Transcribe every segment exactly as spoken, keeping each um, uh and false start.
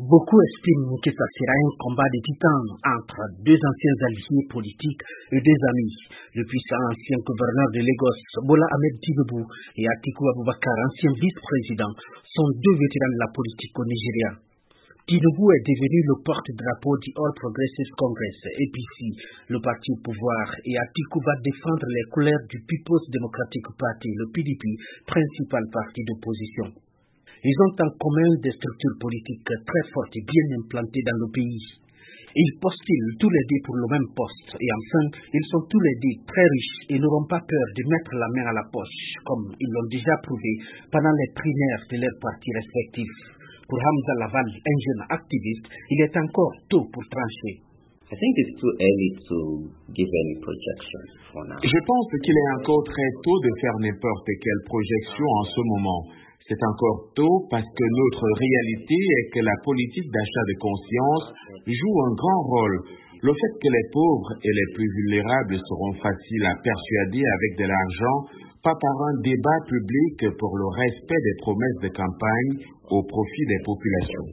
Beaucoup estiment que ça sera un combat de titans entre deux anciens alliés politiques et des amis. Le puissant ancien gouverneur de Lagos, Bola Ahmed Tinubu, et Atiku Abubakar, ancien vice-président, sont deux vétérans de la politique au Nigeria. Tinubu est devenu le porte-drapeau du All Progressive Congress, A P C, le parti au pouvoir, et Atiku va défendre les couleurs du People's Democratic Party, le P D P, principal parti d'opposition. Ils ont en commun des structures politiques très fortes et bien implantées dans le pays. Ils postulent tous les deux pour le même poste et enfin, ils sont tous les deux très riches et n'auront pas peur de mettre la main à la poche, comme ils l'ont déjà prouvé pendant les primaires de leurs partis respectifs. Pour Hamza Laval, un jeune activiste, il est encore tôt pour trancher. I think it's too early to give any projection for now. Je pense qu'il est encore très tôt de faire n'importe quelle projection en ce moment. C'est encore tôt parce que notre réalité est que la politique d'achat de conscience joue un grand rôle. Le fait que les pauvres et les plus vulnérables seront faciles à persuader avec de l'argent, pas par un débat public pour le respect des promesses de campagne au profit des populations.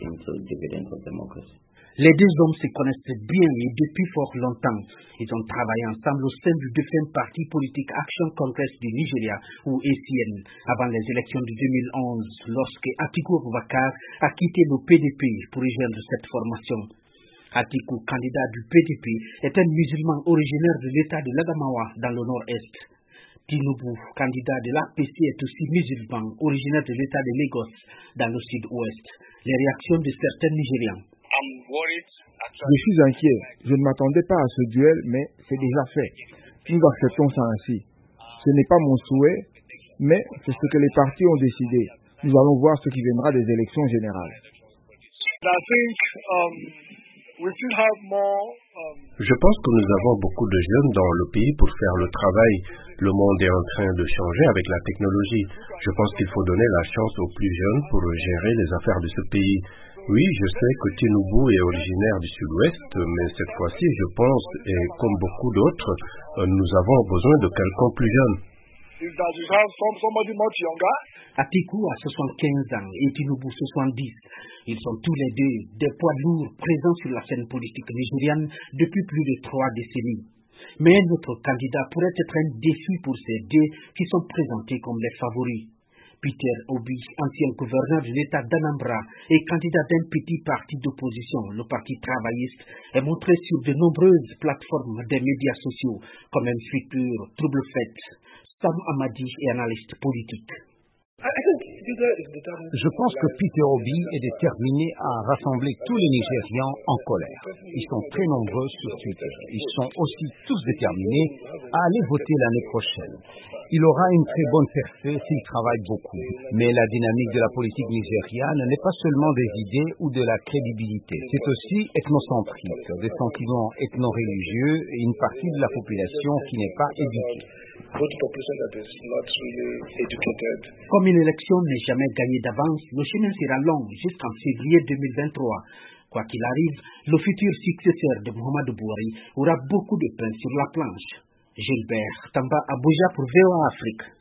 Les deux hommes se connaissent bien et depuis fort longtemps. Ils ont travaillé ensemble au sein du défunt parti politique Action Congress du Nigeria, ou A C N, avant les élections de deux mille onze, lorsque Atiku Abubakar a quitté le P D P pour rejoindre cette formation. Atiku, candidat du P D P, est un musulman originaire de l'état de l'Adamawa dans le nord-est. Tinubu, candidat de l'A P C, est aussi musulman originaire de l'état de Lagos dans le sud-ouest. Les réactions de certains Nigérians. Je suis inquiet. Je ne m'attendais pas à ce duel, mais c'est déjà fait. Nous acceptons ça ainsi. Ce n'est pas mon souhait, mais c'est ce que les partis ont décidé. Nous allons voir ce qui viendra des élections générales. Je pense que nous avons beaucoup de jeunes dans le pays pour faire le travail. Le monde est en train de changer avec la technologie. Je pense qu'il faut donner la chance aux plus jeunes pour gérer les affaires de ce pays. Oui, je sais que Tinubu est originaire du sud-ouest, mais cette fois-ci, je pense, et comme beaucoup d'autres, nous avons besoin de quelqu'un plus jeune. Atiku a soixante-quinze ans et Tinubu soixante-dix. Ils sont tous les deux des poids lourds présents sur la scène politique nigériane depuis plus de trois décennies. Mais un autre candidat pourrait être un défi pour ces deux qui sont présentés comme les favoris. Peter Obi, ancien gouverneur de l'État d'Anambra et candidat d'un petit parti d'opposition, le Parti travailliste, est montré sur de nombreuses plateformes des médias sociaux comme un futur trouble-fête. Sam Amadi est analyste politique. Je pense que Peter Obi est déterminé à rassembler tous les Nigérians en colère. Ils sont très nombreux sur Twitter. Ils sont aussi tous déterminés à aller voter l'année prochaine. Il aura une très bonne percée s'il travaille beaucoup. Mais la dynamique de la politique nigériane n'est pas seulement des idées ou de la crédibilité. C'est aussi ethnocentrique, des sentiments ethno-religieux et une partie de la population qui n'est pas éduquée. Comme une élection n'est jamais gagnée d'avance, le chemin sera long jusqu'en février deux mille vingt-trois. Quoi qu'il arrive, le futur successeur de Muhammadu Buhari aura beaucoup de pain sur la planche. Gilbert Tamba, Abuja pour V O A Afrique.